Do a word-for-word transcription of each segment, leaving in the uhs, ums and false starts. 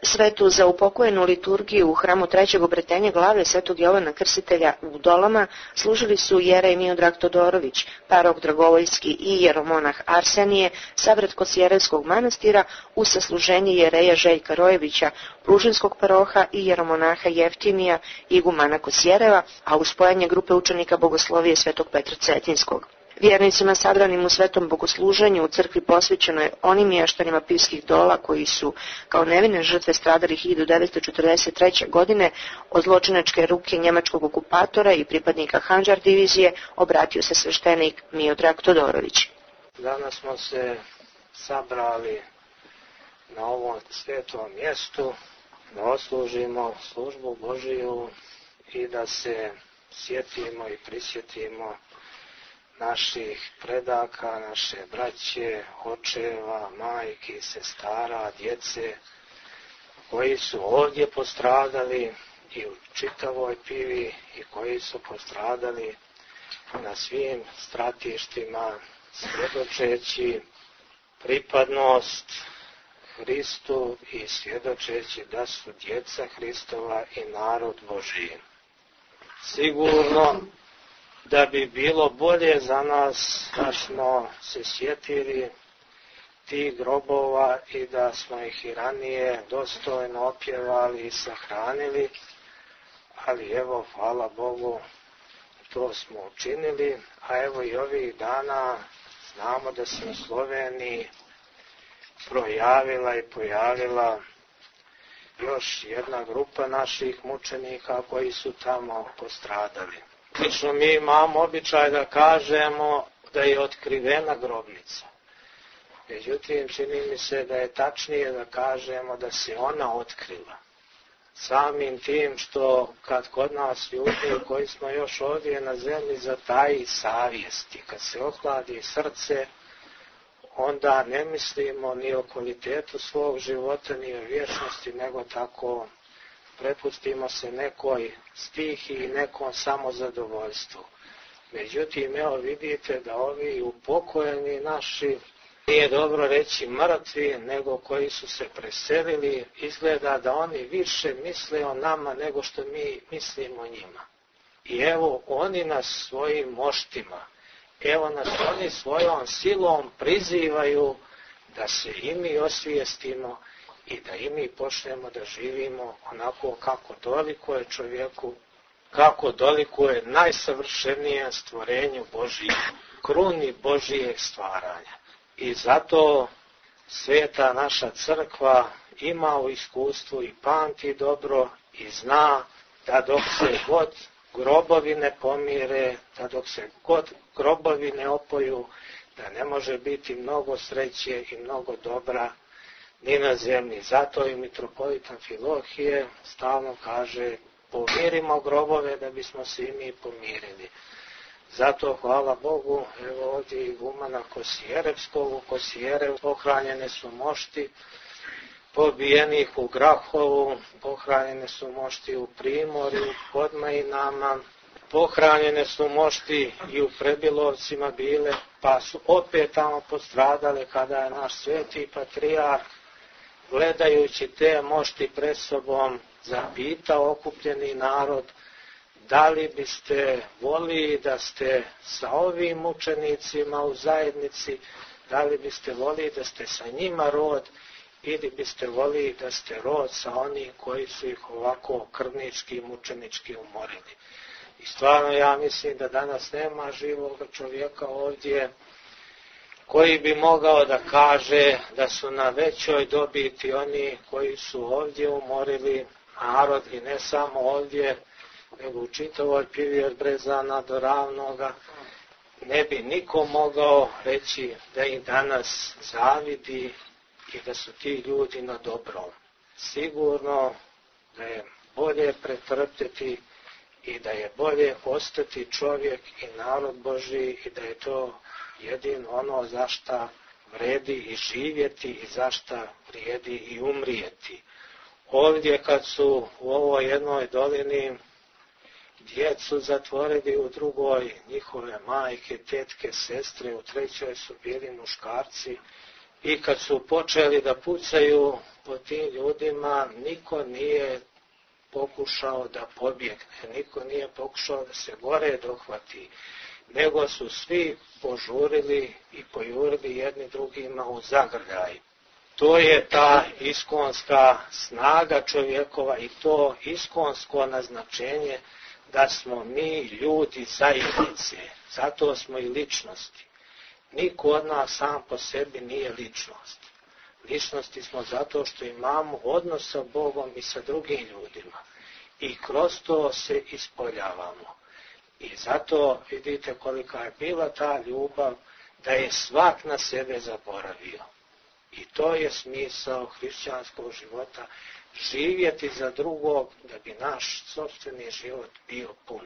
Svetu za upokojenu liturgiju u hramu Trećeg obretenja glave Svetog Jovana Krstitelja u Dolama služili su jerej Miodrag Todorović, parok Dragovoljski i jeromonah Arsenije sa Vratkotsjerevskog manastira uz sasluženje jereja Željka Rojevića, Plužinskog paroha i jeromonaha Jeftimija igumana Kosjereva, a uz spojanje grupe učenika bogoslovije Svetog Petra Cetinskog. Vjernicima sabranim u svetom bogosluženju u crkvi posvećeno je onim mještanima Pivskih Dola koji su kao nevine žrtve stradali hiljadu devetsto četrdeset treće. godine od zločinačke ruke njemačkog okupatora i pripadnika Handžar divizije, obratio se sveštenik Miodrag Todorović. Danas smo se sabrali na ovom svetom mjestu da oslužimo službu Božiju i da se sjetimo i prisjetimo naših predaka, naše braće, očeva, majki, sestara, djece, koji su ovdje postradali i u čitavoj Pivi i koji su postradali na svim stratištima, svjedočeći pripadnost Hristu i svjedočeći da su djeca Hristova i narod Božiji. Sigurno da bi bilo bolje za nas da smo se sjetili tih grobova i da smo ih i ranije dostojno opjevali i sahranili, ali evo, hvala Bogu, to smo učinili, a evo i ovih dana znamo da se u Sloveniji projavila i pojavila još jedna grupa naših mučenika koji su tamo postradali. Lično mi imamo običaj da kažemo da je otkrivena grobnica. Međutim, čini mi se da je tačnije da kažemo da se ona otkrila. Samim tim što kad kod nas ljudi koji smo još ovdje na zemlji zataji savjesti, kad se ohladi srce, onda ne mislimo ni o kvalitetu svog života, ni o vječnosti, nego tako prepustimo se nekoj stihi i nekom samozadovoljstvu. Međutim, evo vidite da ovi upokojeni naši, nije dobro reći mrtvi, nego koji su se preselili, izgleda da oni više misle o nama nego što mi mislimo o njima. I evo oni nas svojim moštima, evo nas oni svojom silom prizivaju da se i mi osvijestimo i da i mi počnemo da živimo onako kako dolikuje čovjeku, kako dolikuje najsavršenijem stvorenju Božije, kruni Božijeg stvaranja. I zato sveta naša crkva ima u iskustvu i pamti dobro i zna da dok se god grobovi ne pomire, da dok se god grobovi ne opoju, da ne može biti mnogo sreće i mnogo dobra ni na zemlji. Zato i mitropolitan Filohije stalno kaže: pomirimo grobove da bismo se i mi pomirili. Zato hvala Bogu, evo ovdje igumana Kosjerevskog, u Kosjerevu pohranjene su mošti pobijenih u Grahovu, pohranjene su mošti u Primorju, pod Majinama, pohranjene su mošti i u Prebilovcima bile, pa su opet tamo postradale kada je naš sveti patrijarh, gledajući te mošti pred sobom, zapitao okupljeni narod: da li biste volili da ste sa ovim mučenicima u zajednici, da li biste volili da ste sa njima rod, ili biste volili da ste rod sa onih koji su ih ovako krvnički i mučenički umorili. I stvarno ja mislim da danas nema živog čovjeka ovdje koji bi mogao da kaže da su na većoj dobiti oni koji su ovdje umorili narod, i ne samo ovdje, nego u čitavoj Pivi od Brezana do Ravnoga. Ne bi niko mogao reći da ih danas zavidi i da su ti ljudi na dobrom. Sigurno da je bolje pretrpjeti i da je bolje ostati čovjek i narod Božji, i da je to jedino ono za šta vredi i živjeti i za šta vrijedi i umrijeti. Ovdje kad su u ovoj jednoj dolini djecu zatvorili, u drugoj njihove majke, tetke, sestre, u trećoj su bili muškarci, i kad su počeli da pucaju po tim ljudima niko nije pokušao da pobjegne, niko nije pokušao da se gore dohvati, nego su svi požurili i pojurili jedni drugima u zagrljaj. To je ta iskonska snaga čovjekova i to iskonsko naznačenje da smo mi ljudi zajednice, zato smo i ličnosti. Niko od nas sam po sebi nije ličnost. Ličnosti smo zato što imamo odnos sa Bogom i sa drugim ljudima i kroz to se ispoljavamo. I zato vidite kolika je bila ta ljubav da je svak na sebe zaboravio. I to je smisao hrišćanskog života, živjeti za drugog da bi naš sopstveni život bio pun.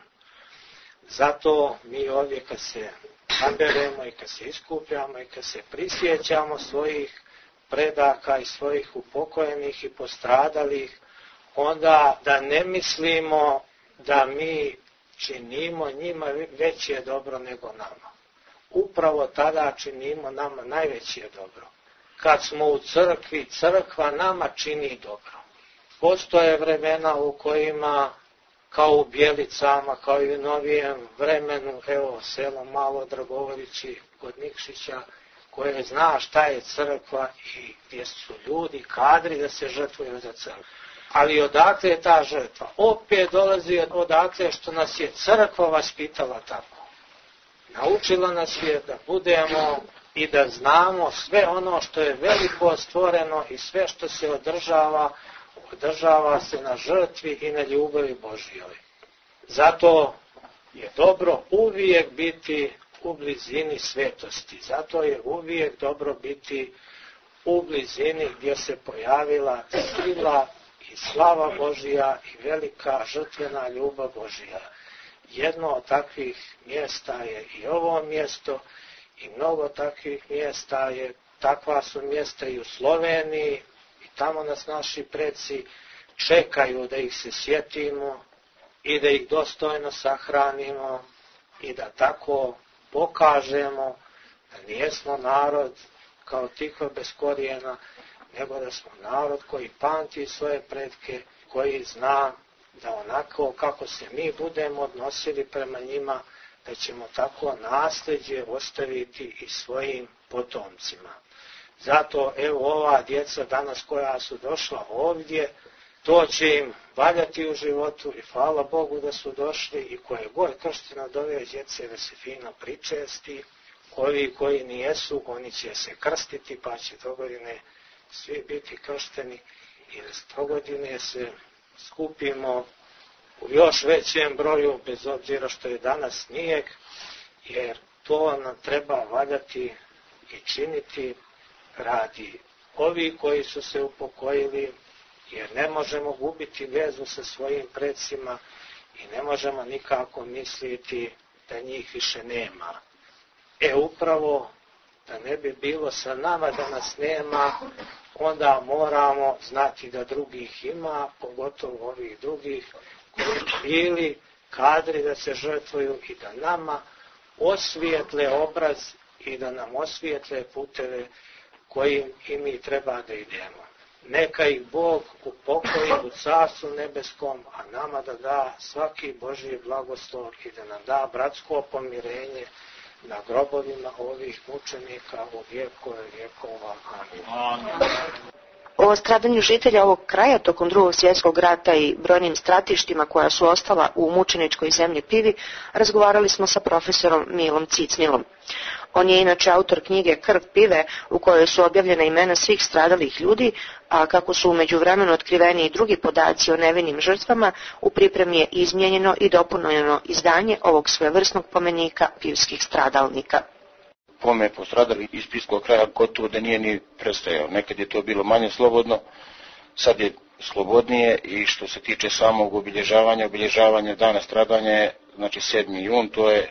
Zato mi ovdje kad se naberemo i kad se iskupljamo i kad se prisjećamo svojih predaka i svojih upokojenih i postradalih, onda da ne mislimo da mi činimo njima veće dobro nego nama. Upravo tada činimo nama najveće dobro. Kad smo u crkvi, crkva nama čini dobro. Postoje vremena u kojima, kao u Bjelicama, kao i u novijem vremenu, evo selo Malo Dragovolići kod Nikšića, koje zna šta je crkva i gdje su ljudi kadri da se žrtvuju za crkvu. Ali odakle je ta žrtva? Opet dolazi odakle što nas je crkva vaspitala tako. Naučila nas je da budemo i da znamo sve ono što je veliko stvoreno i sve što se održava, održava se na žrtvi i na ljubavi Božjoj. Zato je dobro uvijek biti u blizini svetosti. Zato je uvijek dobro biti u blizini gdje se pojavila sila i slava Božja i velika žrtvena ljubav Božja. Jedno od takvih mjesta je i ovo mjesto i mnogo takvih mjesta je, takva su mjesta i u Sloveniji i tamo nas naši preci čekaju da ih se sjetimo i da ih dostojno sahranimo i da tako pokažemo da nijesmo narod kao tiho bez korijena, nego da smo narod koji pamti svoje pretke, koji zna da onako kako se mi budemo odnosili prema njima, da ćemo tako nasljeđe ostaviti i svojim potomcima. Zato evo ova djeca danas koja su došla ovdje, to će im valjati u životu i hvala Bogu da su došli i koje god krštene od ove djece da se fino pričesti. Ovi koji nijesu, oni će se krstiti pa će dogodine svi biti kršteni i da dogodine se skupimo u još većem broju, bez obzira što je danas snijeg, jer to nam treba valjati i činiti radi ovi koji su se upokojili, jer ne možemo gubiti vezu sa svojim predsima i ne možemo nikako misliti da njih više nema. E upravo, da ne bi bilo sa nama da nas nema, onda moramo znati da drugih ima, pogotovo ovih drugih koji bili kadri da se žrtvuju i da nama osvijetle obraz i da nam osvijetle puteve kojim i mi treba da idemo. Neka ih Bog upokoji u Carstvu nebeskom, a nama da da svaki Božji blagoslov i da nam da bratsko pomirenje na grobovima ovih mučenika u vjekove vjekova. Amin. O stradanju žitelja ovog kraja tokom drugog svjetskog rata i brojnim stratištima koja su ostala u mučeničkoj zemlji Pivi razgovarali smo sa profesorom Milom Cicnilom. On je inače autor knjige Krv Pive u kojoj su objavljena imena svih stradalih ljudi, a kako su u međuvremenu otkriveni i drugi podaci o nevinim žrtvama, u pripremi je izmijenjeno i dopunjeno izdanje ovog svojevrsnog pomenika pivskih stradalnika. Pome postradali iz pivskog kraja gotovo da nije ni prestajao. Nekad je to bilo manje slobodno, sad je slobodnije i što se tiče samog obilježavanja, obilježavanja dana stradanja je, znači sedmi jun, to je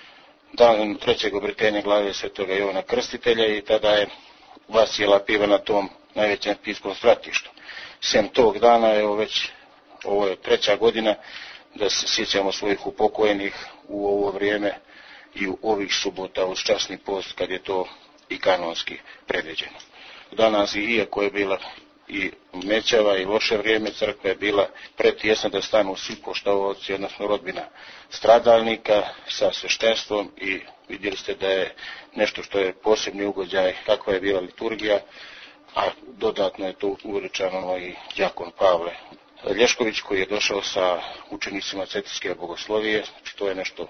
dan trećeg obretenja glave Svetoga Jovana Krstitelja i tada je vasijela Piva na tom najvećem pivskom stratištu. Sem tog dana, evo već ovo je treća godina da se sjećamo svojih upokojenih u ovo vrijeme i u ovih subota uz časni post kad je to i kanonski predviđeno. Danas, iako je bila i mećava i loše vrijeme crkva je bila pretjesna da stanu svi poštovaoci, odnosno rodbina stradalnika sa sveštenstvom i vidjeli ste da je nešto što je posebni ugođaj, kakva je bila liturgija, a dodatno je to uveličano i đakon Pavle Lješković koji je došao sa učenicima Cetinske bogoslovije. Znači, to je nešto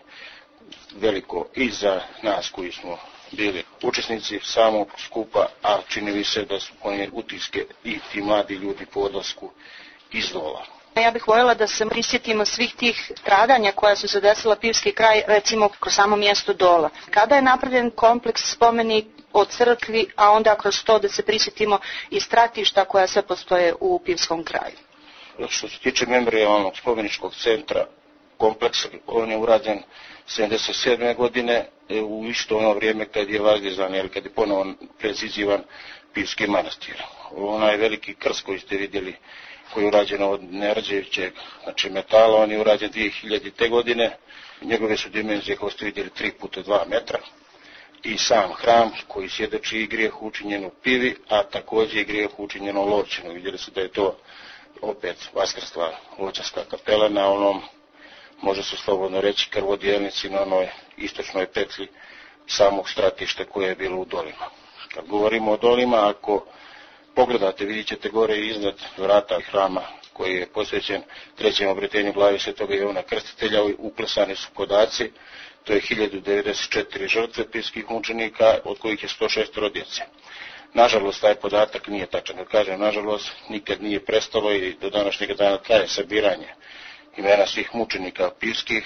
veliko i za nas koji smo bili učesnici samog skupa, a čini mi se da su ponijeli utiske i ti mladi ljudi po odlasku iz Dola. Ja bih voljela da se prisjetimo svih tih stradanja koja su se desila Pivski kraj, recimo kroz samo mjesto Dola. Kada je napravljen kompleks spomenik o crkvi, a onda kroz to da se prisjetimo i stratišta koja sve postoje u Pivskom kraju. Što se tiče memorijalnog spomeničkog centra, kompleksa, on je urađen sedamdeset sedme godine u isto ono vrijeme kad je vazdizan ili kad je ponovo prezizivan Pivski manastir. Onaj veliki krst koji ste vidjeli, koji je urađen od nerđevićeg, znači metala, on je urađen dvije hiljadite. godine. Njegove su dimenzije, kao ste vidjeli, tri puta dva metra. I sam hram koji svjedoči i grijeh učinjen u Pivi, a također i grijeh učinjen u Lovćinu. Vidjeli su da je to opet vaskrstva Lovćanska kapela na onom, može se slobodno reći, krvodjelnici na onoj istočnoj petlji samog stratišta koje je bilo u Dolima. Kad govorimo o Dolima, ako pogledate, vidjet ćete gore iznad vrata hrama koji je posvećen trećem obretenju glave Svetoga Jovana Krstitelja, uklesani su podaci, to je hiljadu devedeset četiri žrtve pivskih mučenika, od kojih je sto šest djece. Nažalost, taj podatak nije tačan, kad kažem nažalost, nikad nije prestalo i do današnjeg dana traje sabiranje imena svih mučenika pivskih.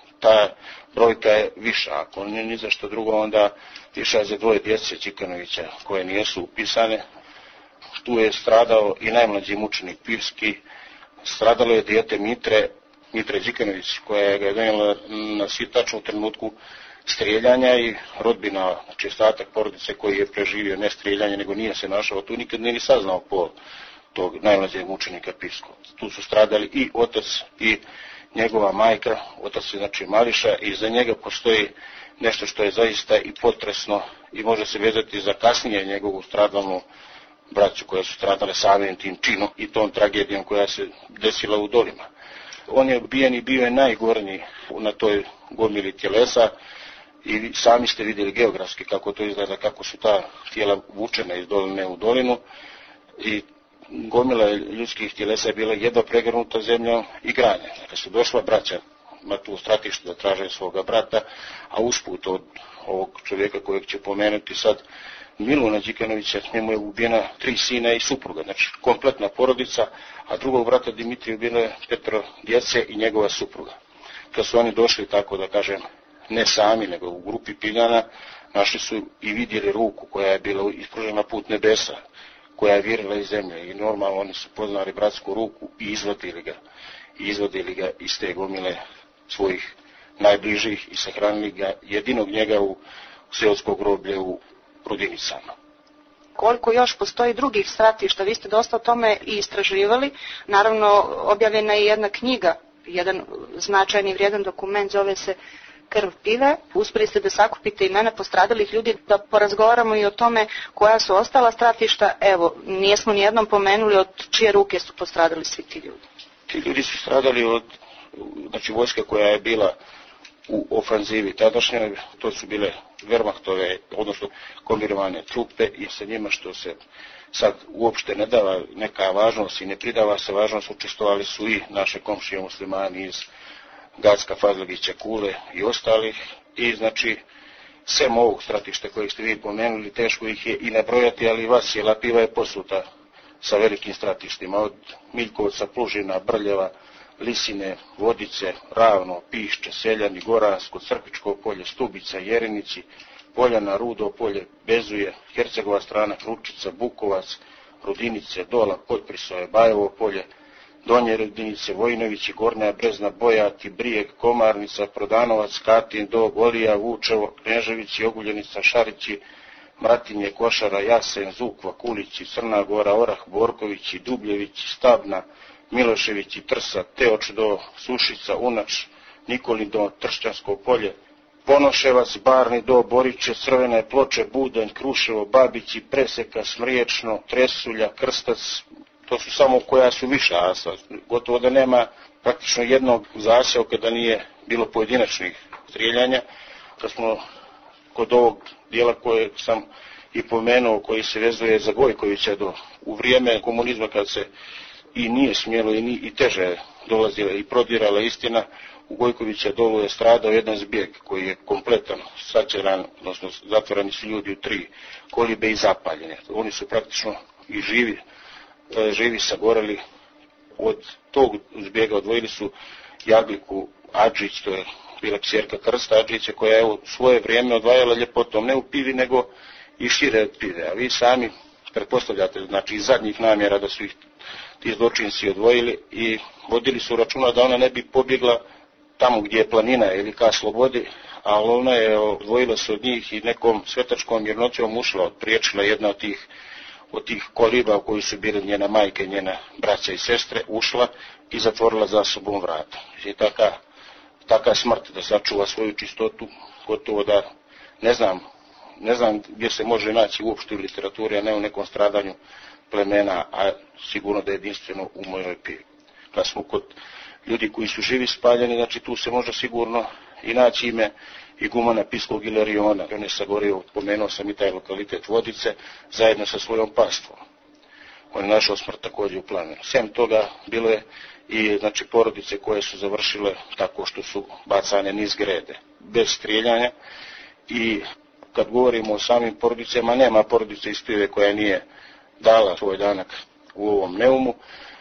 Ta brojka je viša, ako nije ni za što drugo, onda viša za dvoje djece Đikanovića koje nijesu upisane. Tu je stradao i najmlađi mučenik pivski, stradalo je dijete Mitre, Mitre Đikanović, koja ga je donijela na svitaču u trenutku strijeljanja i rodbina, znači ostatak porodice koji je preživio ne strijeljanje, nego nije se našao tu, nikad nije ni saznao po tog najmlađeg mučenika pivskog. Tu su stradali i otac i njegova majka, otac je znači Mališa, i za njega postoji nešto što je zaista i potresno i može se vezati za kasnije njegovu stradalnu braću koja su stradale samim tim činom i tom tragedijom koja se desila u Dolima. On je ubijen i bio je najgornji na toj gomili tjelesa i sami ste vidjeli geografski kako to izgleda, kako su ta tijela vučena iz doline u dolinu i gomila ljudskih tjelesa je bila jedva pregrnuta zemljom i granje. Kad su došla braća na tu stratištu da traže svoga brata, a usput od ovog čovjeka kojeg će pomenuti sad, Miluna Đikanovića, njemu je ubijena tri sina i supruga, znači kompletna porodica, a drugog brata Dimitrija ubijeno je petero djece i njegova supruga. Kad su oni došli, tako da kažem, ne sami, nego u grupi Piljana, našli su i vidjeli ruku koja je bila ispružena put nebesa, koja je virila iz zemlje i normalno oni su poznali bratsku ruku i izvadili ga, i izvadili ga iz te gomile svojih najbližih i sahranili ga jedinog njega u seosko groblje u Rudinicama. Koliko još postoji drugih stratišta, vi ste dosta o tome i istraživali. Naravno, objavljena je jedna knjiga, jedan značajni vrijedan dokument, zove se Krv Pive. Uspjeli ste da sakupite imena postradalih ljudi, da porazgovaramo i o tome koja su ostala stratišta. Evo, nijesmo nijednom pomenuli od čije ruke su postradali svi ti ljudi. Ti ljudi su stradali od, znači, vojska koja je bila u ofanzivi tadašnjoj, to su bile Wehrmachtove, odnosno kombinirane trupe i sa njima što se sad uopšte ne dava neka važnost i ne pridava se važnost, učestvovali su i naše komšije muslimani iz Gacka, Fazlagića, Kule i ostalih i znači sem ovog stratišta kojeg ste vi pomenuli, teško ih je i nabrojati, ali Vasijela Piva je posuta sa velikim stratištima od Miljkovca, Plužina, Brljeva, Lisine, Vodice, Ravno, Pišče, Seljani, Goransko, Crkvičko polje, Stubica, Jerinici, Poljana, Rudo polje, Bezuje, Hercegova strana, Kručica, Bukovac, Rudinice, Dola, Potprisove, Bajevo polje, Donje Rudinice, Vojnovići, Gornja Brezna, Bojati, Brijeg, Komarnica, Prodanovac, Katin, Dog, Olija, Vučevo, Kneževići, Oguljenica, Šarići, Mratinje, Košara, Jasen, Zukva, Kulići, Crna Gora, Orah, Borkovići, Dubljevići, Stabna, Miloševići, Trsa, Teoč do Sušica, Unač, Nikolin do Tršćansko polje, Ponoševac, Barni do, Boriće, Crvene Ploče, Budanj, Kruševo, Babići, Preseka, Smriječno, Tresulja, Krstac, to su samo koja su više, a gotovo da nema praktično jednog zaseoka da nije bilo pojedinačnih strijeljanja. Kad smo kod ovog dijela koje sam i pomenuo, koji se vezuje za Gojkovića do, u vrijeme komunizma kad se i nije smjelo i, ni, i teže dolazila i prodirala istina, u Gojkovića dolu je stradao jedan zbjeg koji je kompletan, sačeran, odnosno zatvoreni su ljudi u tri kolibe i zapaljene. Oni su praktično i živi, živi sagoreli. Od tog zbjega odvojili su Jagliku Adžić, to je bila kćerka Krsta Adžića, koja je u svoje vrijeme odvajala ljepotom ne u pivi nego i šire od pive. A vi sami pretpostavljate, znači iz zadnjih namjera da su ih ti zločinci odvojili i vodili su računa da ona ne bi pobjegla tamo gdje je planina ili ka slobodi, ali ona je odvojila se od njih i nekom svetačkom mirnoćom ušla, odpriječila jedna od tih, od tih koliba u kojoj su bili njena majka i njena braća i sestre, ušla i zatvorila za sobom vrata. I taka, taka smrt da sačuva svoju čistotu, gotovo da ne znam, ne znam gdje se može naći uopšte u literaturi, a ne u nekom stradanju plemena, a sigurno da je jedinstveno u mojoj pivi. Kad smo kod ljudi koji su živi spaljeni, znači tu se može sigurno i naći ime igumana Piskog Ilariona. On je sagorio, pomenuo sam i taj lokalitet Vodice, zajedno sa svojom pastvom. On je našao smrt također u plamenu. Sem toga bilo je i znači porodice koje su završile tako što su bacane niz grede, bez strijeljanja. I kad govorimo o samim porodicama, nema porodice iz Pive koja nije dala svoj danak u ovom Neumu,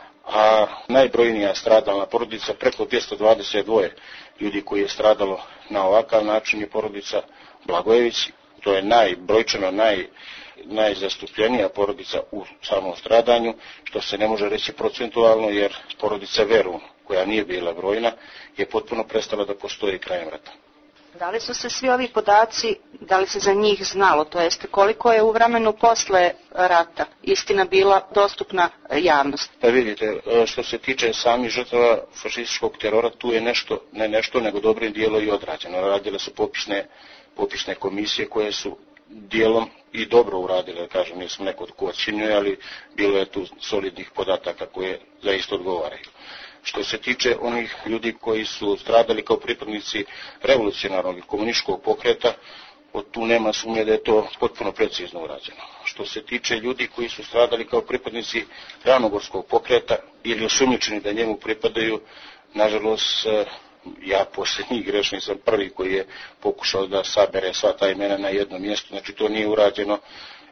a najbrojnija stradalna porodica, preko dvjesto dvadeset dva ljudi koji je stradalo na ovakav način, je porodica Blagojević. To je najbrojčano, naj, najzastupljenija porodica u samom stradanju, što se ne može reći procentualno, jer porodica Verun, koja nije bila brojna, je potpuno prestala da postoji krajem rata. Da li su se svi ovi podaci, da li se za njih znalo, to jest koliko je u vremenu posle rata istina bila dostupna javnosti? Pa vidite, što se tiče samih žrtava fašističkog terora, tu je nešto, ne nešto, nego dobrim dijelo i odrađeno. Radile su popisne, popisne komisije koje su dijelom i dobro uradile, da kažem, nisam neko ko ocjenjuje, ali bilo je tu solidnih podataka koje zaista odgovaraju. Što se tiče onih ljudi koji su stradali kao pripadnici revolucionarnog i komunističkog pokreta, od tu nema sumnje da je to potpuno precizno urađeno. Što se tiče ljudi koji su stradali kao pripadnici ravnogorskog pokreta ili osumnjičeni da njemu pripadaju, nažalost, ja posljednji grešni sam prvi koji je pokušao da sabere sva ta imena na jedno mjesto, znači to nije urađeno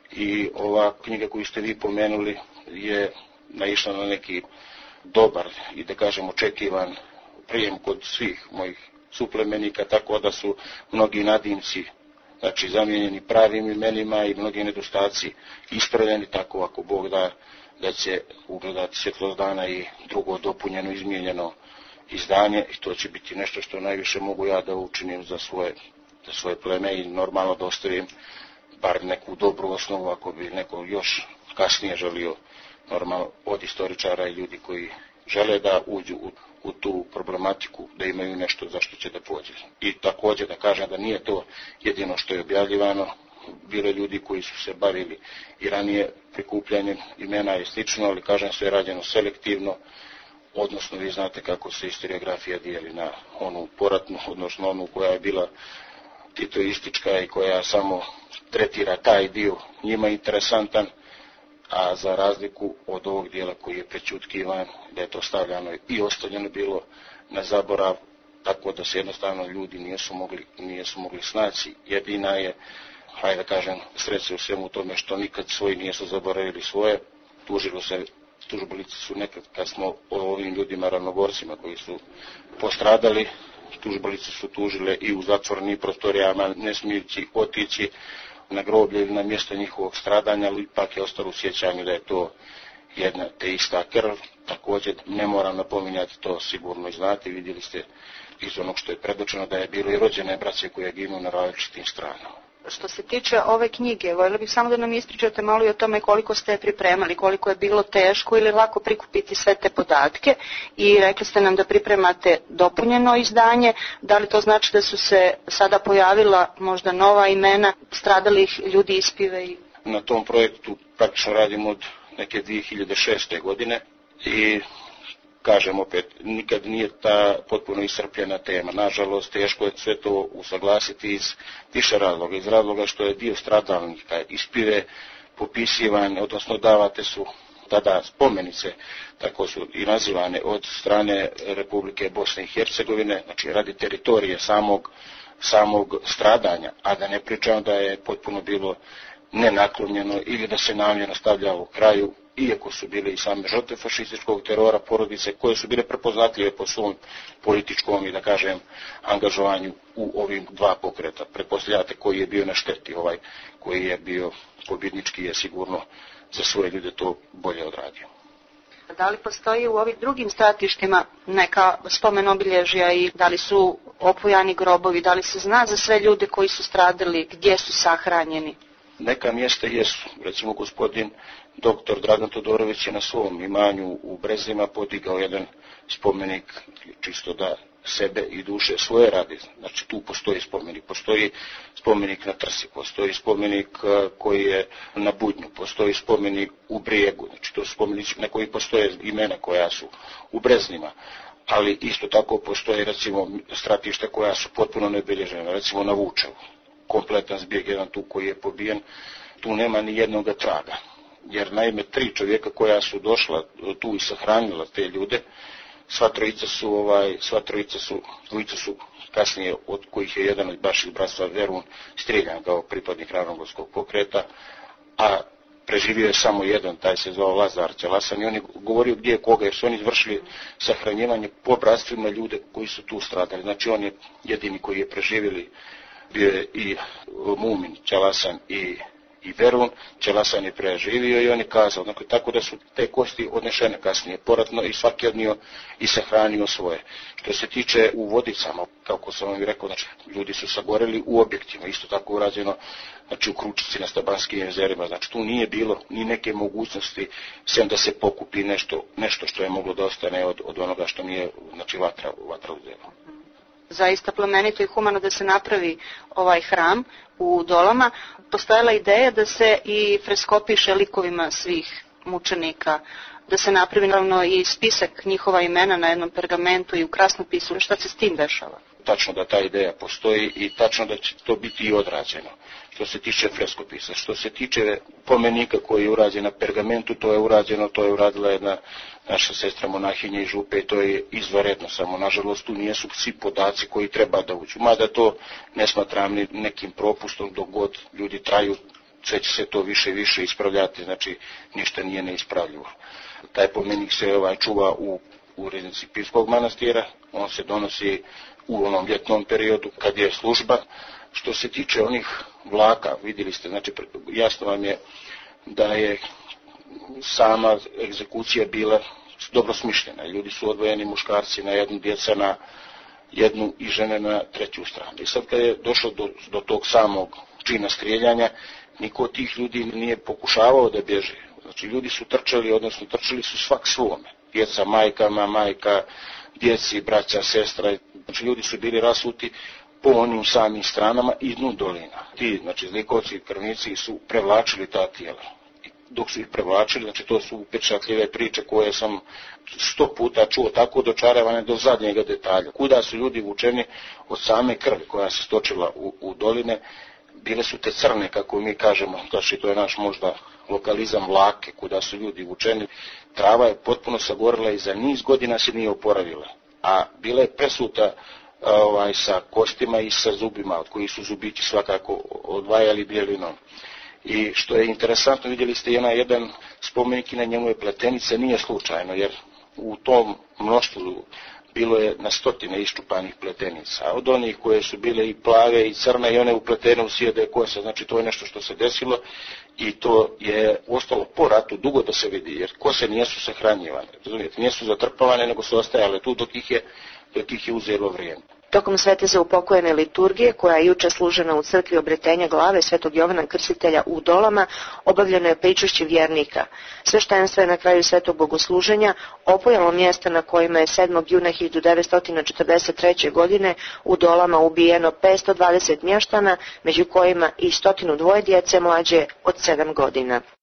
i ova knjiga koju ste vi pomenuli je naišla na neki dobar i da kažem očekivan prijem kod svih mojih suplemenika, tako da su mnogi nadimci znači zamijenjeni pravim imenima i mnogi nedostaci ispravljeni, tako ako Bog da da će ugledati svjetlost dana i drugo dopunjeno, izmijenjeno izdanje i to će biti nešto što najviše mogu ja da učinim za svoje, za svoje pleme i normalno da ostavim bar neku dobru osnovu ako bi neko još kasnije želio normalno od istoričara i ljudi koji žele da uđu u, u tu problematiku, da imaju nešto za što će da pođe. I također da kažem da nije to jedino što je objavljivano, bilo ljudi koji su se bavili i ranije prikupljanjem imena i slično, ali kažem sve je rađeno selektivno, odnosno vi znate kako se historiografija dijeli na onu poratnu, odnosno onu koja je bila titoistička i koja samo tretira taj dio njima interesantan, a za razliku od ovog dijela koji je prećutkivan, da je to stavljano i ostavljeno bilo na zaborav, tako da se jednostavno ljudi nisu mogli, nisu mogli snaći. Jedina je, hajde da kažem, sreće u svemu tome što nikad svoji nisu zaboravili svoje. Tužilo se, tužbolici su nekad, kad smo o ovim ljudima, ravnogorcima koji su postradali, tužbolici su tužile i u zatvorenim prostorijama, ne smijući otići na groblje ili na mjesto njihovog stradanja, ali ipak je ostalo u sjećanju da je to jedna te ista krv. Također ne moram napominjati, to sigurno i znate, vidjeli ste iz onog što je predočeno da je bilo i rođene braće koje ginu na različitim stranama. Što se tiče ove knjige, voljela bih samo da nam ispričate malo i o tome koliko ste je pripremali, koliko je bilo teško ili lako prikupiti sve te podatke i rekli ste nam da pripremate dopunjeno izdanje, da li to znači da su se sada pojavila možda nova imena stradalih ljudi iz Pive? I... Na tom projektu praktično radimo od neke dvije hiljade šeste. godine i kažem opet, nikad nije ta potpuno iscrpljena tema. Nažalost, teško je sve to usaglasiti iz više razloga. Iz razloga što je dio stradalnika iz Pive popisivan, odnosno davate su tada spomenice, tako su i nazivane od strane Republike Bosne i Hercegovine, znači radi teritorije samog, samog stradanja, a da ne pričam da je potpuno bilo nenaklonjeno ili da se namjerno stavljalo u kraju, iako su bile i same žrtve fašističkog terora, porodice koje su bile prepoznatljive po svom političkom i da kažem angažovanju u ovim dva pokreta. Pretpostavljate koji je bio na šteti, ovaj koji je bio pobjednički je sigurno za svoje ljude to bolje odradio. Da li postoji u ovim drugim stratištima neka spomen obilježja i da li su opojani grobovi, da li se zna za sve ljude koji su stradali, gdje su sahranjeni? Neka mjesta jesu. Recimo gospodin doktor Dragan Todorović je na svom imanju u Brezima podigao jedan spomenik čisto da sebe i duše svoje radi. Znači tu postoji spomenik. Postoji spomenik na Trsi, postoji spomenik koji je na Budnju, postoji spomenik u Brijegu. Znači to su spomenici na koji postoje imena koja su u Breznima. Ali isto tako postoje recimo stratišta koja su potpuno neobilježena, recimo na Vučevu. Kompletan zbjeg jedan tu koji je pobijen, tu nema ni jednog traga. Jer naime tri čovjeka koja su došla tu i sahranila te ljude, sva trojica su, ovaj, sva trojica su, dvojica su kasnije, od kojih je jedan od baš iz bratstva Verun streljan kao pripadnik ravnogorskog pokreta, a preživio je samo jedan, taj se zvao Lazar Ćelasan i on je govorio gdje je koga, jer su oni izvršili sahranjivanje po bratstvima ljude koji su tu stradali. Znači on je jedini koji je preživjeli, bio je i Mumin Ćelasan i i Verun, Ćelasan je preživio i on je kazao, dakle, tako da su te kosti odnešene kasnije poratno i svaki odnio i sahranio svoje. Što se tiče u Vodicama, kako sam vam rekao, znači, ljudi su sagoreli u objektima, isto tako urađeno, znači u Kručici na Stabanskim jezerima, znači tu nije bilo ni neke mogućnosti sem da se pokupi nešto, nešto što je moglo da ostane od, od onoga što nije, znači vatra, vatra uzela. Zaista plemenito i humano da se napravi ovaj hram u Dolama. Postojala ideja da se i freskopiše likovima svih mučenika, da se napravi naravno i spisak njihova imena na jednom pergamentu i u krasnopisu. Šta se s tim dešava? Tačno da ta ideja postoji i tačno da će to biti i odrađeno. Što se tiče freskopisa, što se tiče pomenika koji je urađen na pergamentu, to je urađeno, to je uradila jedna naša sestra monahinja iz Župe i to je izvanredno, samo nažalost tu nijesu svi podaci koji treba da uđu. Mada to ne smatram ni nekim propustom, dok god ljudi traju, sve će se to više i više ispravljati, znači ništa nije neispravljivo. Taj pomenik se ovaj, čuva u, u riznici Pivskog manastira, on se donosi u onom ljetnom periodu kad je služba. Što se tiče onih vlaka, vidjeli ste, znači jasno vam je da je sama egzekucija bila dobro smišljena. Ljudi su odvojeni, muškarci na jednu, djeca na jednu i žene na treću stranu. I sad kad je došlo do, do tog samog čina strijeljanja, niko od tih ljudi nije pokušavao da bježe. Znači ljudi su trčali, odnosno trčali su svak svome. Djeca majkama, majka, djeci, braća, sestra. Znači ljudi su bili rasuti po onim samim stranama i dnu dolina. Ti, znači zlikovci i krvnici su prevlačili ta tijela. Dok su ih prevlačili, znači to su upečatljive priče koje sam sto puta čuo tako dočaravane do zadnjega detalja. Kuda su ljudi vučeni od same krvi koja se stočila u, u doline, bile su te crne, kako mi kažemo, znači to je naš možda lokalizam vlake, kuda su ljudi vučeni. Trava je potpuno sagorila i za niz godina se nije oporavila, a bila je presuta ovaj, sa kostima i sa zubima, od kojih su zubići svakako odvajali bijelinom. I što je interesantno, vidjeli ste jedna jedan spomenik i na njemu je pletenica, nije slučajno, jer u tom mnoštvu bilo je na stotine iščupanih pletenica, od onih koje su bile i plave i crne i one upletene u sjede kose, znači to je nešto što se desilo i to je ostalo po ratu dugo da se vidi, jer kose nijesu sahranjivane, razumijete, nijesu zatrpavane, nego su ostajale tu dok ih je, dok ih je uzelo vrijeme. Tokom sveteza upokojene liturgije, koja je juče služena u crkvi obretenja glave Svetog Jovana Krstitelja u Dolama, obavljeno je pričešće vjernika. Sveštenstvo je na kraju svetog bogosluženja opojalo mjesta na kojima je sedmog juna hiljadu devetsto četrdeset treće. godine u Dolama ubijeno petsto dvadeset mještana, među kojima i sto dva djece mlađe od sedam godina.